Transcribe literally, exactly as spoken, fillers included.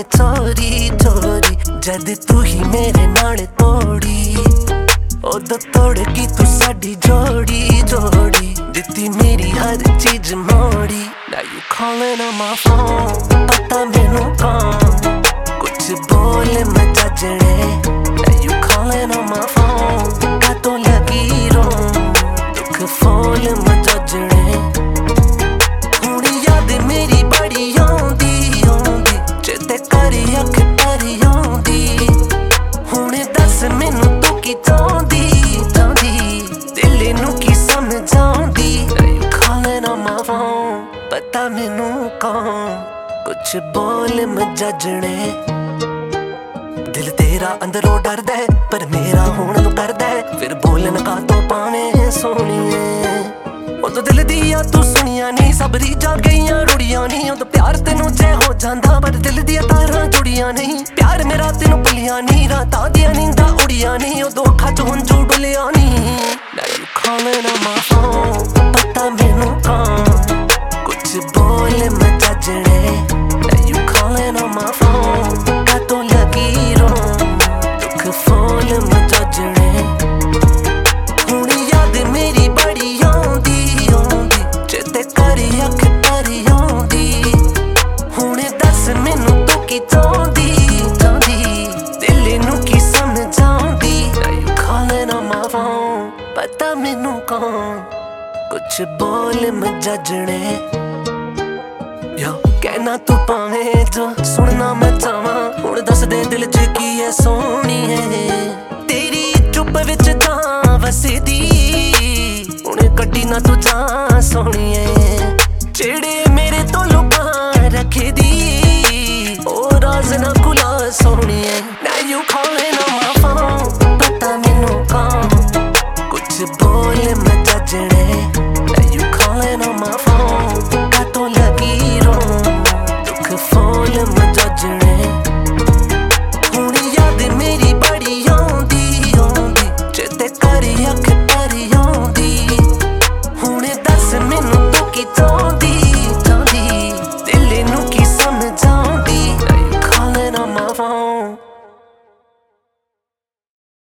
चोरी चोरी जद तू ही मेरे नाल तोड़ी उदो तोड़ की तू साडी जोड़ी जोड़ी दिती मेरी हर चीज मोड़ी। Now you calling on my phone पता मैनू कौन कुछ बोल मैं जजने। Now you calling on my phone कातों लगी रो दुख फोल मैं जजने। हुण याद मेरी बड़ी आउंदी आउंदी चेते कर अख भरी आउंदी। हुण दस मैनू तू की चाहुंदी चाहुंदी दिल नू की समझ आउंदी। You calling on my phone पता मैनू कौन कुछ बोल मैं जजने। दिल तेरा अंदरों डरदा है पर मेरा होण नू करदा है फिर बोलन का तो पावे सोहणीए। उदो दिल दिया तू सुनिया नहीं सब रीझां गईयां रुड़ियां नहीं। उदो प्यार तेनू जे हो जांदा पर दिल दिया तारां जुड़ियां नहीं। प्यार मेरा तेनू भुलिया नहीं रातां दियां नींदां उड़ियां नहीं। उदो अखां चों हंझू डुलिया नहीं। Now you calling on my phone पता मैनू कौन कुछ बोल मैं जजने। Now you calling on my phone कातों लगी रो दुख फोल मैं जजने। हुण याद मेरी बड़ी आउंदी आउंदी चेते कर अख भरी आउंदी। हुण दस मैनू तू की चाहुंदी चाहुंदी दिल नू की समझ आउंदी। Now you calling on my phone पता मैनू कौन कुछ बोल मैं जजने। यो कहना तू पावे जो सुनना मैं चाहां हुण दस दे दिल च की है सोहणीए। तेरी चुप विच जां वसदी हुण कड्डी ना तू जां सोहणीए। जेड़े मेरे तो लुका रखे दी ओ राज ना खुला सोहणीए। Now you calling on my